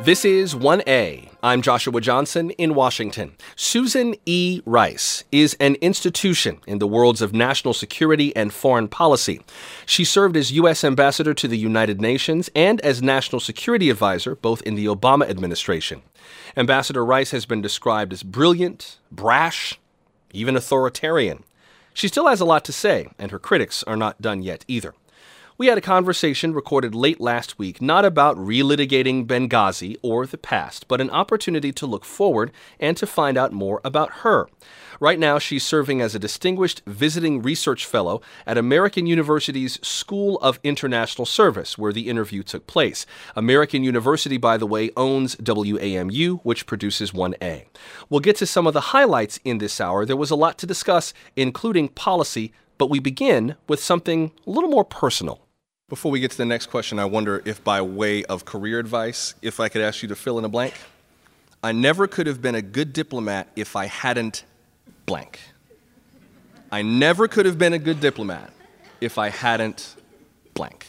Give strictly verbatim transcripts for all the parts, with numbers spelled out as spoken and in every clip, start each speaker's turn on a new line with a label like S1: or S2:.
S1: This is one A. I'm Joshua Johnson in Washington. Susan E. Rice is an institution in the worlds of national security and foreign policy. She served as U S Ambassador to the United Nations and as National Security Advisor, both in the Obama administration. Ambassador Rice has been described as brilliant, brash, even authoritarian. She still has a lot to say, and her critics are not done yet either. We had a conversation recorded late last week, not about relitigating Benghazi or the past, but an opportunity to look forward and to find out more about her. Right now, she's serving as a distinguished visiting research fellow at American University's School of International Service, where the interview took place. American University, by the way, owns W A M U, which produces one A. We'll get to some of the highlights in this hour. There was a lot to discuss, including policy, but we begin with something a little more personal. Before we get to the next question, I wonder if by way of career advice, if I could ask you to fill in a blank. I never could have been a good diplomat if I hadn't blank. I never could have been a good diplomat if I hadn't blank.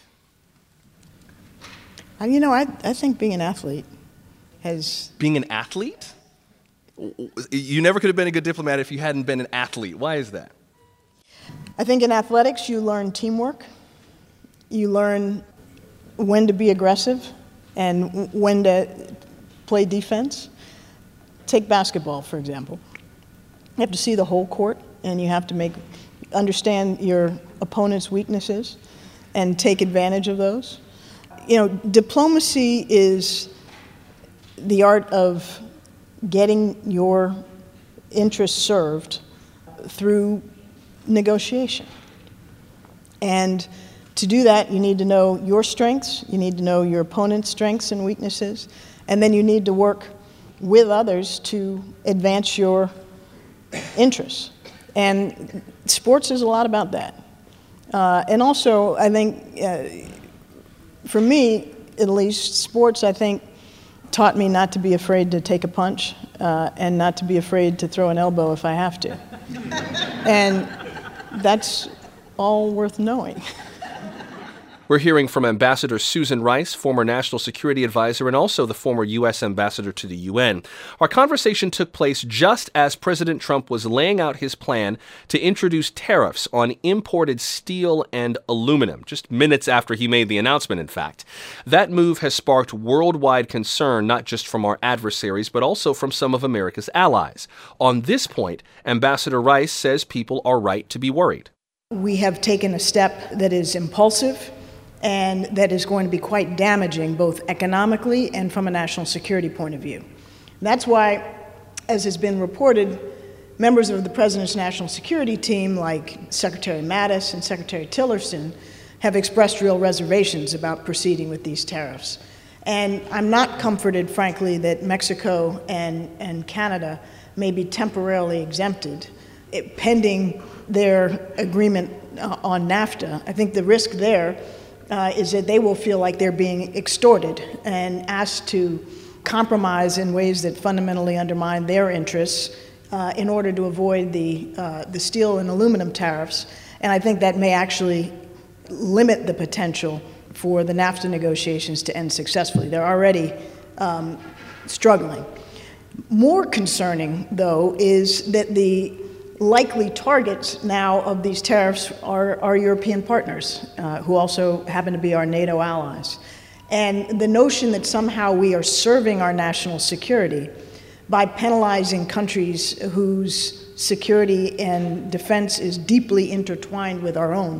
S2: You know, I, I think being an athlete has...
S1: Being an athlete? You never could have been a good diplomat if you hadn't been an athlete. Why is that?
S2: I think in athletics you learn teamwork. You learn when to be aggressive and when to play defense. Take basketball, for example. You have to see the whole court, and you have to make understand your opponent's weaknesses and take advantage of those. You know, diplomacy is the art of getting your interests served through negotiation. And to do that, you need to know your strengths, you need to know your opponent's strengths and weaknesses, and then you need to work with others to advance your interests. And sports is a lot about that. Uh, and also, I think, uh, for me, at least, sports, I think, taught me not to be afraid to take a punch uh, and not to be afraid to throw an elbow if I have to. And that's all worth knowing.
S1: We're hearing from Ambassador Susan Rice, former National Security Advisor and also the former U S Ambassador to the U N. Our conversation took place just as President Trump was laying out his plan to introduce tariffs on imported steel and aluminum, just minutes after he made the announcement, in fact. That move has sparked worldwide concern, not just from our adversaries, but also from some of America's allies. On this point, Ambassador Rice says people are right to be worried.
S2: We have taken a step that is impulsive and that is going to be quite damaging both economically and from a national security point of view. That's why, as has been reported, members of the President's national security team, like Secretary Mattis and Secretary Tillerson, have expressed real reservations about proceeding with these tariffs. And I'm not comforted, frankly, that Mexico and, and Canada may be temporarily exempted, it, pending their agreement uh, on NAFTA. I think the risk there Uh, is that they will feel like they're being extorted and asked to compromise in ways that fundamentally undermine their interests uh, in order to avoid the, uh, the steel and aluminum tariffs. And I think that may actually limit the potential for the NAFTA negotiations to end successfully. They're already um, struggling. More concerning, though, is that the likely targets now of these tariffs are our European partners, uh, who also happen to be our NATO allies. And the notion that somehow we are serving our national security by penalizing countries whose security and defense is deeply intertwined with our own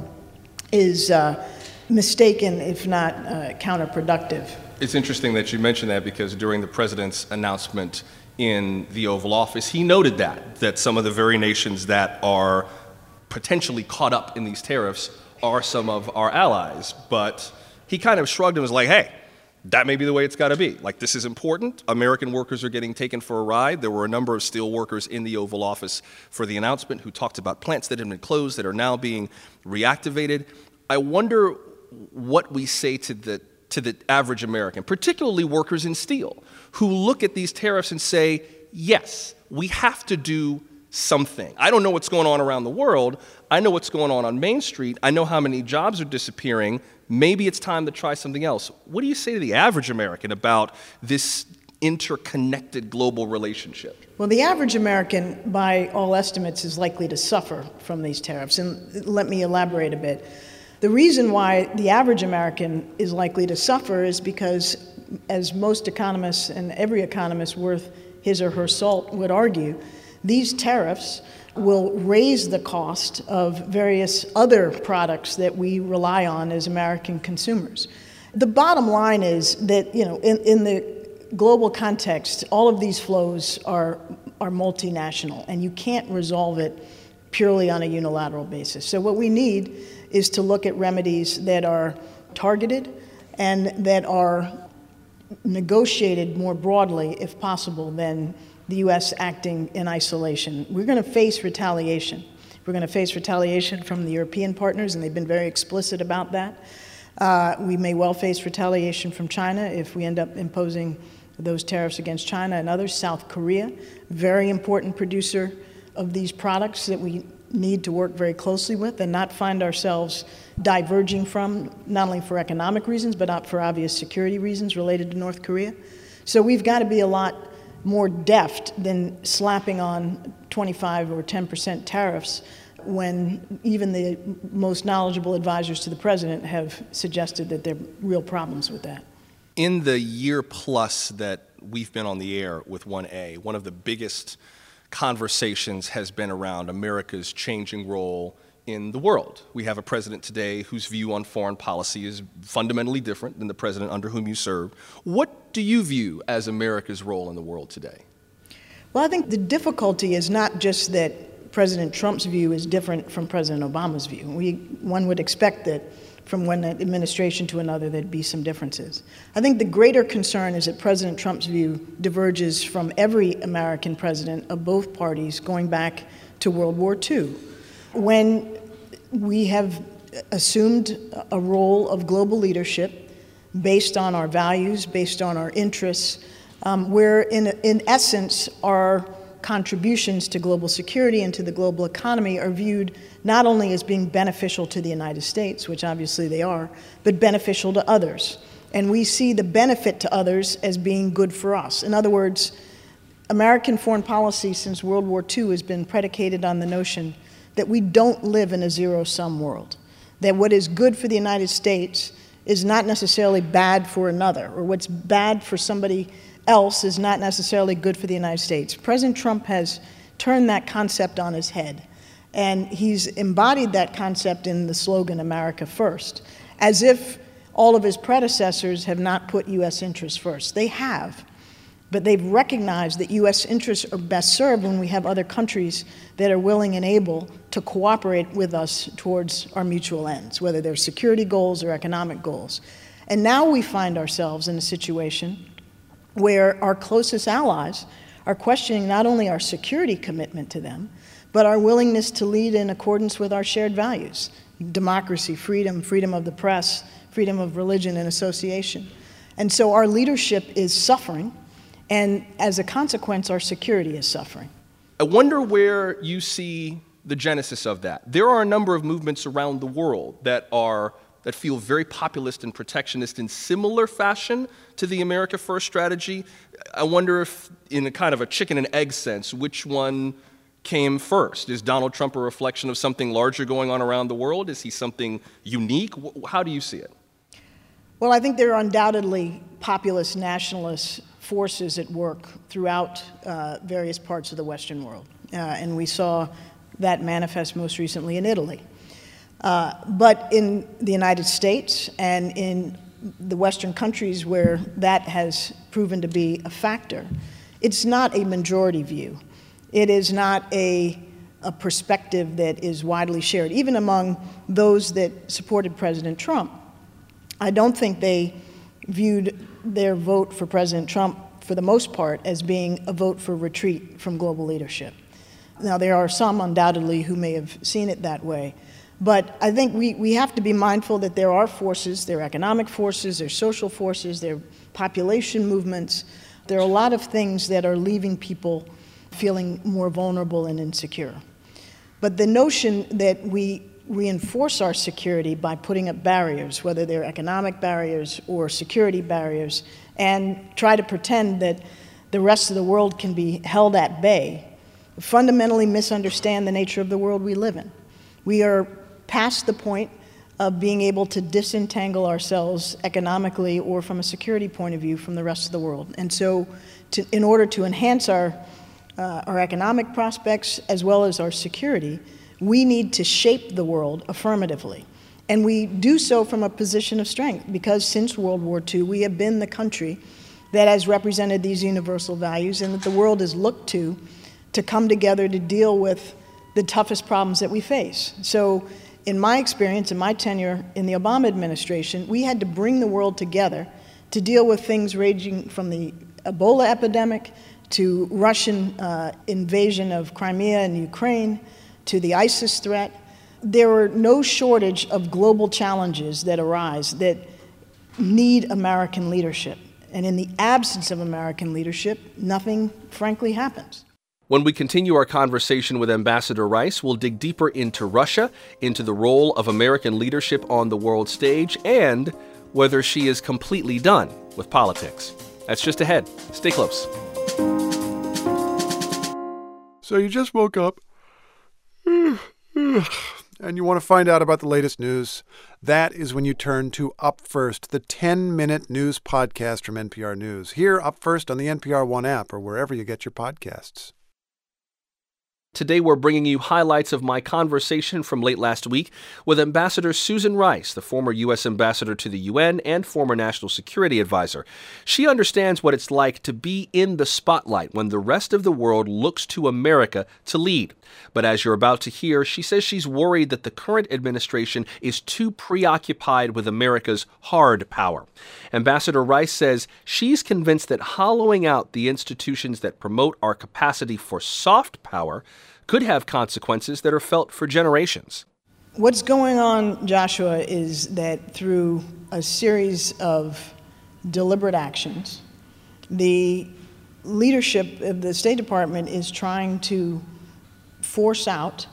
S2: is uh, mistaken, if not uh, counterproductive.
S1: It's interesting that you mention that, because during the president's announcement in the Oval Office, he noted that, that some of the very nations that are potentially caught up in these tariffs are some of our allies. But he kind of shrugged and was like, hey, that may be the way it's got to be. Like, this is important. American workers are getting taken for a ride. There were a number of steel workers in the Oval Office for the announcement who talked about plants that had been closed that are now being reactivated. I wonder what we say to the to the average American, particularly workers in steel, who look at these tariffs and say, yes, we have to do something. I don't know what's going on around the world. I know what's going on on Main Street. I know how many jobs are disappearing. Maybe it's time to try something else. What do you say to the average American about this interconnected global relationship?
S2: Well, the average American, by all estimates, is likely to suffer from these tariffs. And let me elaborate a bit. The reason why the average American is likely to suffer is because, as most economists and every economist worth his or her salt would argue, these tariffs will raise the cost of various other products that we rely on as American consumers. The bottom line is that, you know, in, in the global context, all of these flows are, are multinational, and you can't resolve it purely on a unilateral basis. So what we need is to look at remedies that are targeted and that are negotiated more broadly, if possible, than the U S acting in isolation. We're going to face retaliation. We're going to face retaliation from the European partners, and they've been very explicit about that. Uh, we may well face retaliation from China if we end up imposing those tariffs against China and others. South Korea, very important producer of these products that we need to work very closely with and not find ourselves diverging from, not only for economic reasons, but for obvious security reasons related to North Korea. So we've got to be a lot more deft than slapping on twenty-five or ten percent tariffs when even the most knowledgeable advisors to the president have suggested that there are real problems with that.
S1: In the year plus that we've been on the air with one A, one of the biggest conversations has been around America's changing role in the world. We have a president today whose view on foreign policy is fundamentally different than the president under whom you served. What do you view as America's role in the world today?
S2: Well, I think the difficulty is not just that President Trump's view is different from President Obama's view. We, one would expect that from one administration to another there'd be some differences. I think the greater concern is that President Trump's view diverges from every American president of both parties going back to World War Two, when we have assumed a role of global leadership based on our values, based on our interests, um, where in, in essence our contributions to global security and to the global economy are viewed not only as being beneficial to the United States, which obviously they are, but beneficial to others. And we see the benefit to others as being good for us. In other words, American foreign policy since World War Two has been predicated on the notion that we don't live in a zero-sum world, that what is good for the United States is not necessarily bad for another, or what's bad for somebody else is not necessarily good for the United States. President Trump has turned that concept on his head, and he's embodied that concept in the slogan, America First, as if all of his predecessors have not put U S interests first. They have, but they've recognized that U S interests are best served when we have other countries that are willing and able to cooperate with us towards our mutual ends, whether they're security goals or economic goals. And now we find ourselves in a situation where our closest allies are questioning not only our security commitment to them, but our willingness to lead in accordance with our shared values: democracy, freedom, freedom of the press, freedom of religion and association. And so our leadership is suffering, and as a consequence, our security is suffering.
S1: I wonder where you see the genesis of that. There are a number of movements around the world that are that feel very populist and protectionist in similar fashion to the America First strategy. I wonder if, in a kind of a chicken and egg sense, which one came first? Is Donald Trump a reflection of something larger going on around the world? Is he something unique? How do you see it?
S2: Well, I think there are undoubtedly populist nationalist forces at work throughout uh, various parts of the Western world. Uh, and we saw that manifest most recently in Italy. Uh, but in the United States and in the Western countries where that has proven to be a factor, it's not a majority view. It is not a, a perspective that is widely shared. Even among those that supported President Trump, I don't think they viewed their vote for President Trump, for the most part, as being a vote for retreat from global leadership. Now, there are some undoubtedly who may have seen it that way. But I think we, we have to be mindful that there are forces, there are economic forces, there are social forces, there are population movements. There are a lot of things that are leaving people feeling more vulnerable and insecure. But the notion that we reinforce our security by putting up barriers, whether they're economic barriers or security barriers, and try to pretend that the rest of the world can be held at bay, fundamentally misunderstand the nature of the world we live in. We are past the point of being able to disentangle ourselves economically or from a security point of view from the rest of the world. And so to, in order to enhance our, uh, our economic prospects as well as our security, we need to shape the world affirmatively. And we do so from a position of strength, because since World War Two, we have been the country that has represented these universal values and that the world is looked to to come together to deal with the toughest problems that we face. So in my experience, in my tenure in the Obama administration, we had to bring the world together to deal with things ranging from the Ebola epidemic to Russian uh, invasion of Crimea and Ukraine to the ISIS threat. There are no shortage of global challenges that arise that need American leadership. And in the absence of American leadership, nothing, frankly, happens.
S1: When we continue our conversation with Ambassador Rice, we'll dig deeper into Russia, into the role of American leadership on the world stage, and whether she is completely done with politics. That's just ahead. Stay close.
S3: So you just woke up and you want to find out about the latest news. That is when you turn to Up First, the ten-minute news podcast from N P R News. Here, Up First on the N P R One app or wherever you get your podcasts.
S1: Today, we're bringing you highlights of my conversation from late last week with Ambassador Susan Rice, the former U S ambassador to the U N and former national security advisor. She understands what it's like to be in the spotlight when the rest of the world looks to America to lead. But as you're about to hear, she says she's worried that the current administration is too preoccupied with America's hard power. Ambassador Rice says she's convinced that hollowing out the institutions that promote our capacity for soft power could have consequences that are felt for generations.
S2: What's going on, Joshua, is that through a series of deliberate actions, the leadership of the State Department is trying to force out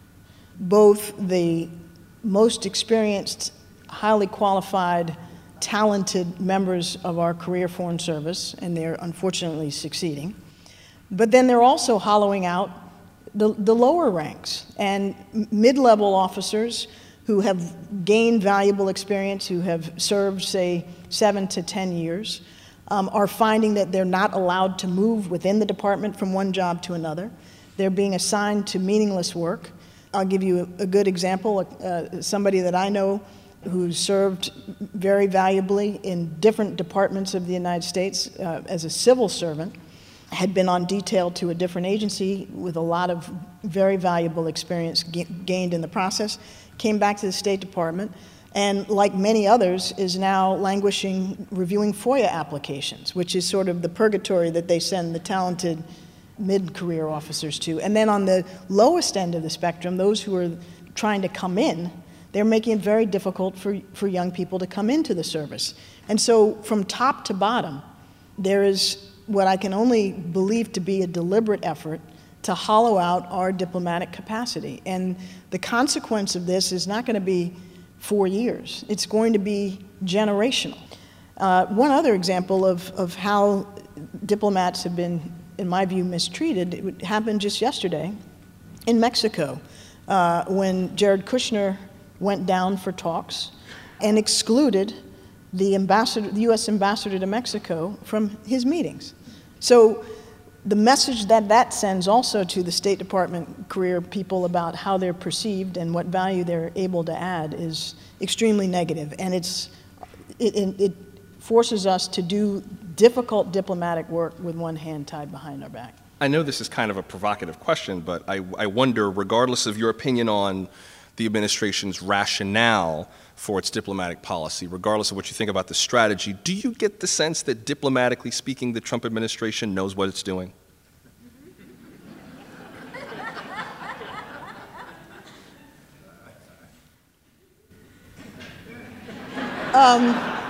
S2: both the most experienced, highly qualified, talented members of our career Foreign Service, and they're unfortunately succeeding, but then they're also hollowing out The, the lower ranks and mid-level officers who have gained valuable experience, who have served, say, seven to ten years, um, are finding that they're not allowed to move within the department from one job to another. They're being assigned to meaningless work. I'll give you a, a good example. Uh, somebody that I know who served very valuably in different departments of the United States uh, as a civil servant, had been on detail to a different agency with a lot of very valuable experience g- gained in the process, came back to the State Department, and like many others, is now languishing reviewing FOIA applications, which is sort of the purgatory that they send the talented mid-career officers to. And then on the lowest end of the spectrum, those who are trying to come in, they're making it very difficult for, for young people to come into the service. And so from top to bottom, there is what I can only believe to be a deliberate effort to hollow out our diplomatic capacity. And the consequence of this is not going to be four years. It's going to be generational. Uh, one other example of, of how diplomats have been, in my view, mistreated, it happened just yesterday in Mexico uh, when Jared Kushner went down for talks and excluded the ambassador, the U S ambassador to Mexico from his meetings. So the message that that sends also to the State Department career people about how they're perceived and what value they're able to add is extremely negative. And it's, it, it forces us to do difficult diplomatic work with one hand tied behind our back.
S1: I know this is kind of a provocative question, but I, I wonder, regardless of your opinion on the administration's rationale for its diplomatic policy, regardless of what you think about the strategy, do you get the sense that, diplomatically speaking, the Trump administration knows what it's doing?
S2: Um,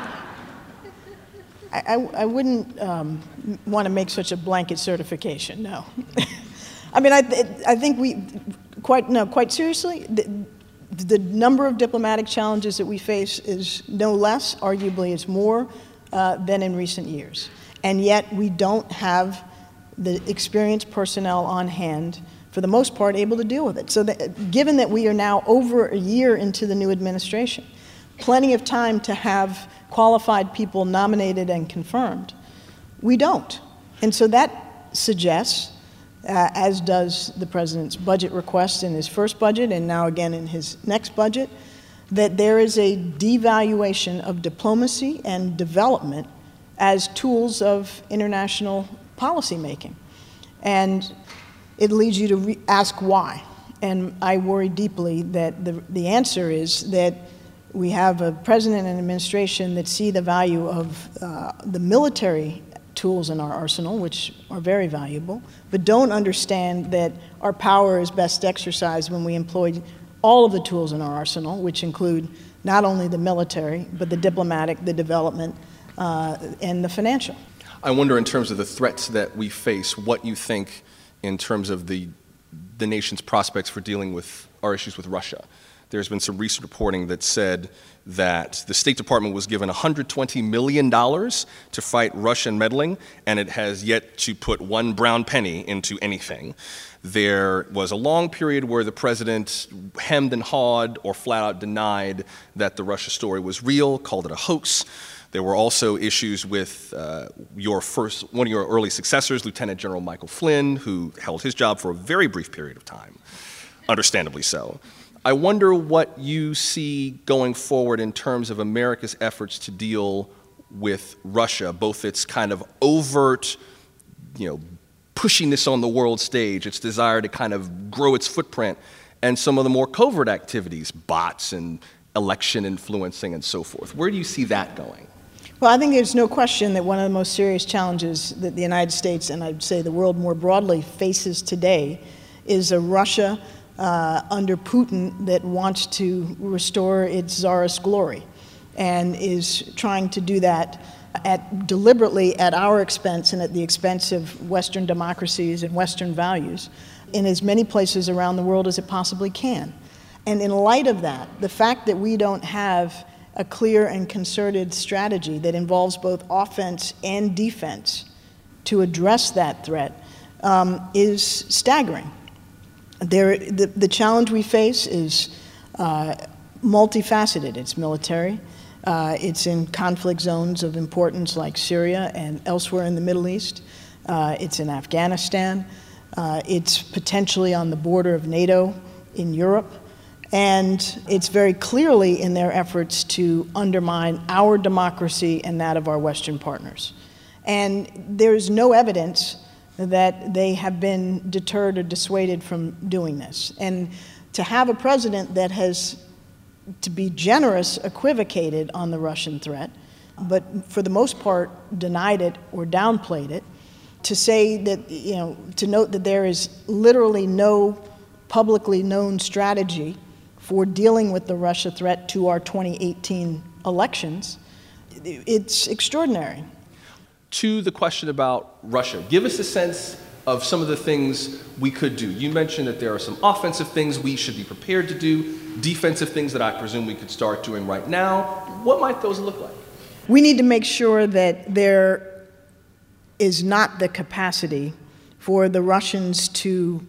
S2: I, I, I wouldn't um, want to make such a blanket certification, no. I mean, I, I think we, quite, no, quite seriously, the, the number of diplomatic challenges that we face is no less, arguably it's more, uh, than in recent years. And yet we don't have the experienced personnel on hand, for the most part, able to deal with it. So that, given that we are now over a year into the new administration, plenty of time to have qualified people nominated and confirmed, we don't. And so that suggests, uh, as does the president's budget request in his first budget and now again in his next budget, that there is a devaluation of diplomacy and development as tools of international policymaking. And it leads you to re- ask why. And I worry deeply that the, the answer is that we have a president and administration that see the value of uh, the military tools in our arsenal, which are very valuable, but don't understand that our power is best exercised when we employ all of the tools in our arsenal, which include not only the military, but the diplomatic, the development, uh, and the financial.
S1: I wonder, in terms of the threats that we face, what you think in terms of the the nation's prospects for dealing with our issues with Russia. There's been some recent reporting that said that the State Department was given one hundred twenty million dollars to fight Russian meddling, and it has yet to put one brown penny into anything. There was a long period where the president hemmed and hawed or flat out denied that the Russia story was real, called it a hoax. There were also issues with uh, your first, one of your early successors, Lieutenant General Michael Flynn, who held his job for a very brief period of time, understandably so. I wonder what you see going forward in terms of America's efforts to deal with Russia, both its kind of overt, you know, pushing this on the world stage, its desire to kind of grow its footprint, and some of the more covert activities, bots and election influencing and so forth. Where do you see that going?
S2: Well, I think there's no question that one of the most serious challenges that the United States, and I'd say the world more broadly, faces today is a Russia uh, under Putin that wants to restore its czarist glory and is trying to do that at, deliberately at our expense and at the expense of Western democracies and Western values in as many places around the world as it possibly can. And in light of that, the fact that we don't have a clear and concerted strategy that involves both offense and defense to address that threat um, is staggering. There, the, the challenge we face is uh, multifaceted. It's military. Uh, it's in conflict zones of importance like Syria and elsewhere in the Middle East. Uh, it's in Afghanistan. Uh, it's potentially on the border of NATO in Europe. And it's very clearly in their efforts to undermine our democracy and that of our Western partners. And there's no evidence that they have been deterred or dissuaded from doing this. And to have a president that has, to be generous, equivocated on the Russian threat, but for the most part denied it or downplayed it, to say that, you know, to note that there is literally no publicly known strategy for dealing with the Russia threat to our twenty eighteen elections, it's extraordinary.
S1: To the question about Russia, give us a sense of some of the things we could do. You mentioned that there are some offensive things we should be prepared to do, defensive things that I presume we could start doing right now. What might those look like?
S2: We need to make sure that there is not the capacity for the Russians to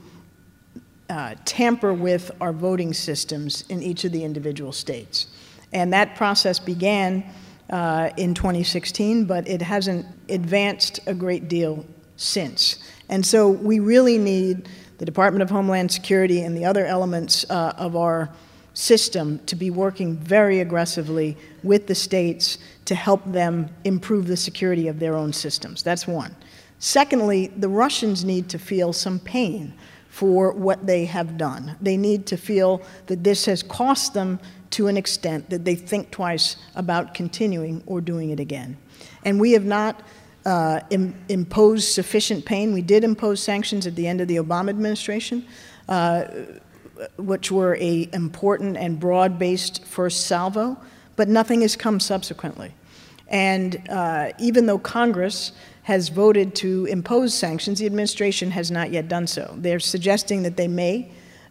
S2: Uh, tamper with our voting systems in each of the individual states. And that process began uh, in twenty sixteen, but it hasn't advanced a great deal since. And so we really need the Department of Homeland Security and the other elements uh, of our system to be working very aggressively with the states to help them improve the security of their own systems. That's one. Secondly, the Russians need to feel some pain for what they have done. They need to feel that this has cost them to an extent that they think twice about continuing or doing it again. And we have not uh, im- imposed sufficient pain. We did impose sanctions at the end of the Obama administration, uh, which were an important and broad-based first salvo, but nothing has come subsequently. And uh, even though Congress has voted to impose sanctions, the administration has not yet done so. They're suggesting that they may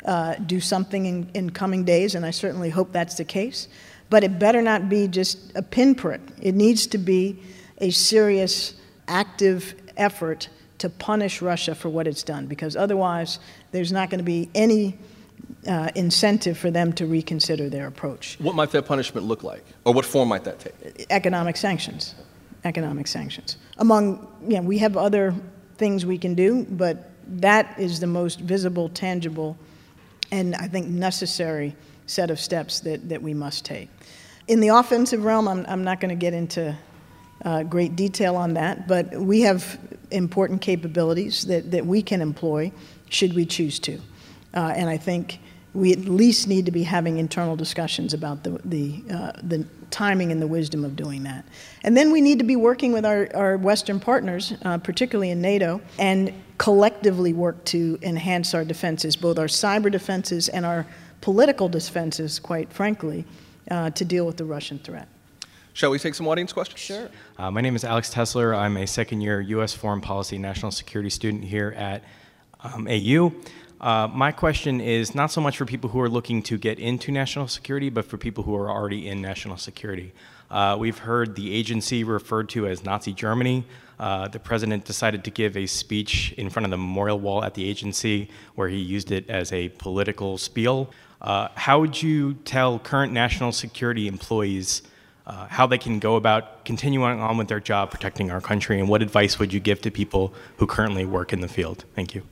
S2: uh, do something in, in coming days, and I certainly hope that's the case. But it better not be just a pinprick. It needs to be a serious, active effort to punish Russia for what it's done, because otherwise there's not going to be any uh, incentive for them to reconsider their approach.
S1: What might that punishment look like? Or what form might that take?
S2: Economic sanctions. Economic sanctions. Among, you know, we have other things we can do, but that is the most visible, tangible, and I think necessary set of steps that, that we must take. In the offensive realm, I'm, I'm not going to get into uh, great detail on that, but we have important capabilities that, that we can employ should we choose to. Uh, and I think we at least need to be having internal discussions about the, the, uh, the timing and the wisdom of doing that. And then we need to be working with our, our Western partners, uh, particularly in NATO, and collectively work to enhance our defenses, both our cyber defenses and our political defenses, quite frankly, uh, to deal with the Russian threat.
S1: Shall we take some audience questions?
S2: Sure.
S4: Uh, my name is Alex Tesler. I'm a second-year U S Foreign Policy National Security student here at um, A U. Uh, my question is not so much for people who are looking to get into national security, but for people who are already in national security. Uh, we've heard the agency referred to as Nazi Germany. Uh, the president decided to give a speech in front of the memorial wall at the agency where he used it as a political spiel. Uh, how would you tell current national security employees uh, how they can go about continuing on with their job protecting our country, and what advice would you give to people who currently work in the field? Thank you.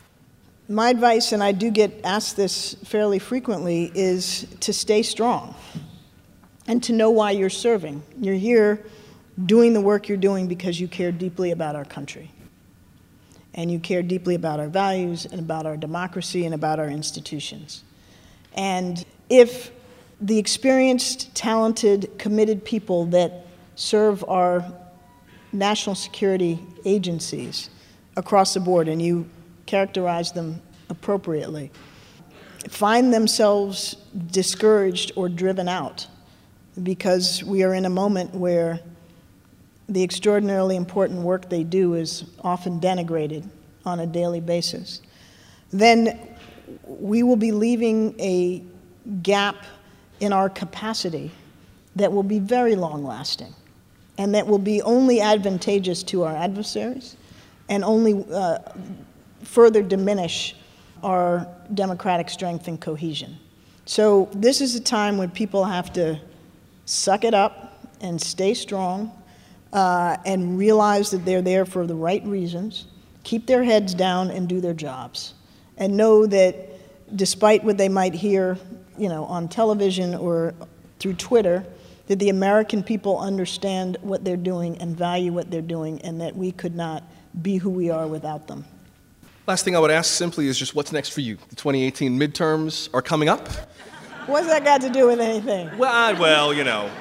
S2: My advice, and I do get asked this fairly frequently, is to stay strong and to know why you're serving. You're here doing the work you're doing because you care deeply about our country. And you care deeply about our values and about our democracy and about our institutions. And if the experienced, talented, committed people that serve our national security agencies across the board, and you characterize them appropriately, find themselves discouraged or driven out because we are in a moment where the extraordinarily important work they do is often denigrated on a daily basis, then we will be leaving a gap in our capacity that will be very long-lasting and that will be only advantageous to our adversaries and only uh, further diminish our democratic strength and cohesion. So this is a time when people have to suck it up and stay strong uh, and realize that they're there for the right reasons, keep their heads down and do their jobs, and know that despite what they might hear, you know, on television or through Twitter, that the American people understand what they're doing and value what they're doing, and that we could not be who we are without them.
S1: Last thing I would ask simply is just what's next for you? The twenty eighteen midterms are coming up.
S2: What's that got to do with anything?
S1: Well, I, well, you know,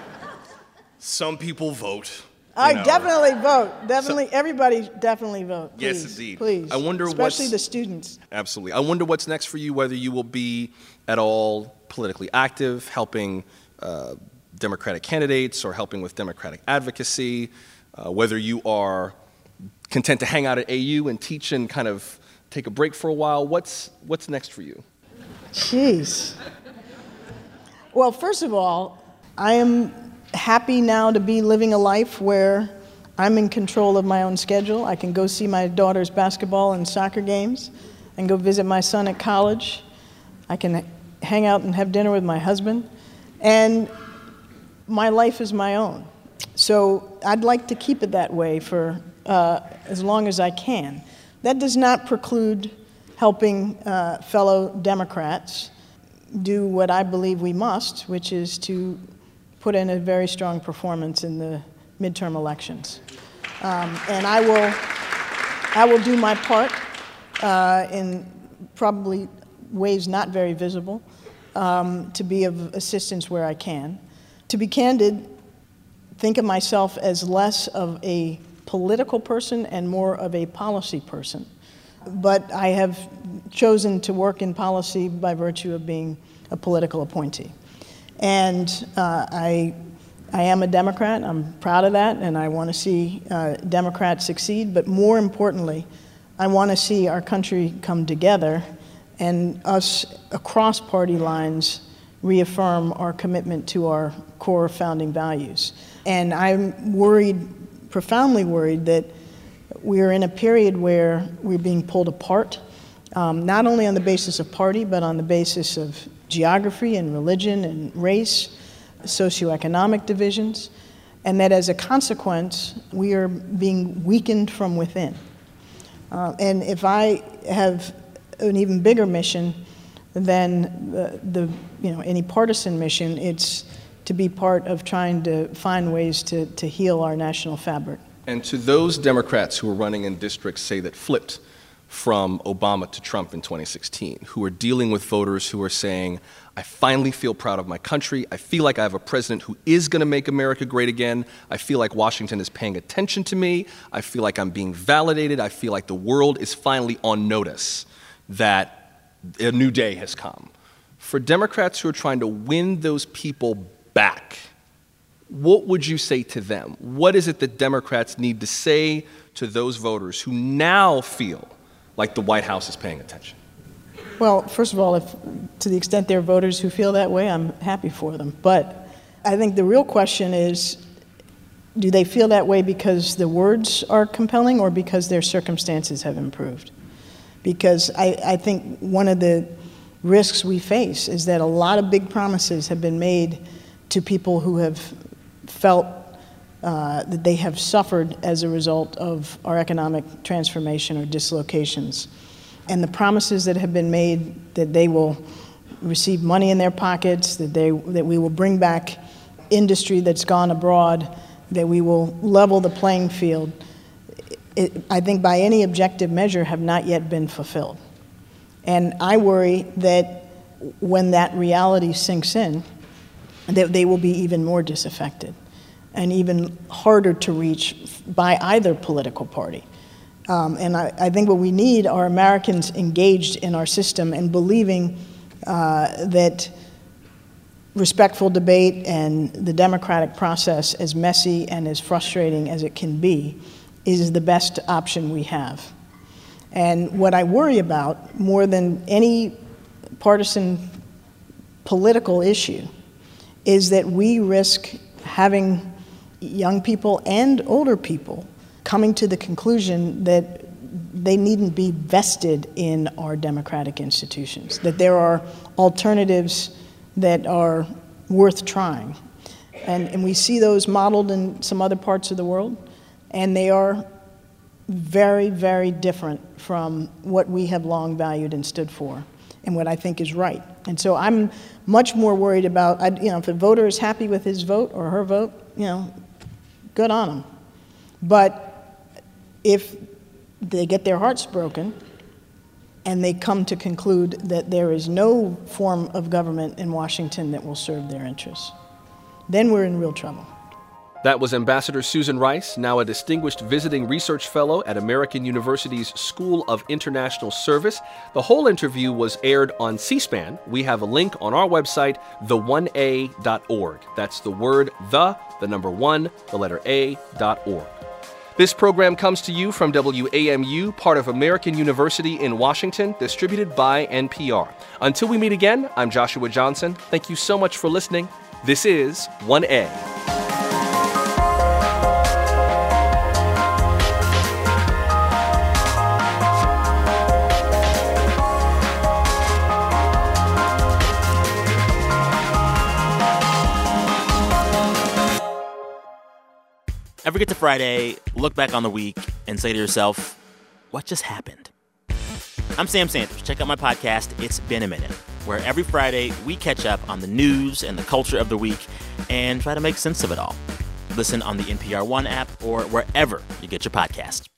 S1: some people vote.
S2: I
S1: know.
S2: definitely vote. Definitely, so, everybody definitely vote. Please,
S1: yes, indeed.
S2: Please.
S1: I wonder
S2: especially
S1: what's,
S2: the students.
S1: Absolutely. I wonder what's next for you, whether you will be at all politically active, helping uh, Democratic candidates or helping with Democratic advocacy, uh, whether you are content to hang out at A U and teach and kind of take a break for a while. What's, what's next for you?
S2: Jeez. Well, first of all, I am happy now to be living a life where I'm in control of my own schedule. I can go see my daughter's basketball and soccer games and go visit my son at college. I can hang out and have dinner with my husband. And my life is my own. So I'd like to keep it that way for uh, as long as I can. That does not preclude helping uh, fellow Democrats do what I believe we must, which is to put in a very strong performance in the midterm elections. Um, and I will, I will do my part uh, in probably ways not very visible um, to be of assistance where I can. To be candid, think of myself as less of a political person and more of a policy person. But I have chosen to work in policy by virtue of being a political appointee. And uh, I, I am a Democrat. I'm proud of that, and I want to see uh, Democrats succeed. But more importantly, I want to see our country come together and us across party lines reaffirm our commitment to our core founding values. And I'm worried, profoundly worried, that we're in a period where we're being pulled apart, um, not only on the basis of party, but on the basis of geography and religion and race, socioeconomic divisions, and that as a consequence, we are being weakened from within. Uh, and if I have an even bigger mission than the, the, you know, any partisan mission, it's to be part of trying to find ways to, to heal our national fabric.
S1: And to those Democrats who are running in districts, say, that flipped from Obama to Trump in twenty sixteen, who are dealing with voters who are saying, I finally feel proud of my country. I feel like I have a president who is going to make America great again. I feel like Washington is paying attention to me. I feel like I'm being validated. I feel like the world is finally on notice that a new day has come. For Democrats who are trying to win those people back, what would you say to them? What is it that Democrats need to say to those voters who now feel like the White House is paying attention?
S2: Well, first of all, if to the extent there are voters who feel that way, I'm happy for them. But I think the real question is, do they feel that way because the words are compelling or because their circumstances have improved? Because I, I think one of the risks we face is that a lot of big promises have been made to people who have felt uh, that they have suffered as a result of our economic transformation or dislocations. And the promises that have been made that they will receive money in their pockets, that they that we will bring back industry that's gone abroad, that we will level the playing field, it, I think by any objective measure have not yet been fulfilled. And I worry that when that reality sinks in, that they will be even more disaffected and even harder to reach by either political party. Um, and I, I think what we need are Americans engaged in our system and believing uh, that respectful debate and the democratic process, as messy and as frustrating as it can be, is the best option we have. And what I worry about more than any partisan political issue is that we risk having young people and older people coming to the conclusion that they needn't be vested in our democratic institutions, that there are alternatives that are worth trying. And, and we see those modeled in some other parts of the world, and they are very, very different from what we have long valued and stood for, and what I think is right. And so I'm much more worried about, I, you know, if a voter is happy with his vote or her vote, you know, good on them. But if they get their hearts broken and they come to conclude that there is no form of government in Washington that will serve their interests, then we're in real trouble.
S1: That was Ambassador Susan Rice, now a distinguished visiting research fellow at American University's School of International Service. The whole interview was aired on C-SPAN. We have a link on our website, the one a dot org. That's the word the, the number one, the letter A dot org. This program comes to you from W A M U, part of American University in Washington, distributed by N P R. Until we meet again, I'm Joshua Johnson. Thank you so much for listening. This is one A.
S5: Ever get to Friday, look back on the week, and say to yourself, what just happened? I'm Sam Sanders. Check out my podcast, It's Been a Minute, where every Friday we catch up on the news and the culture of the week and try to make sense of it all. Listen on the N P R One app or wherever you get your podcasts.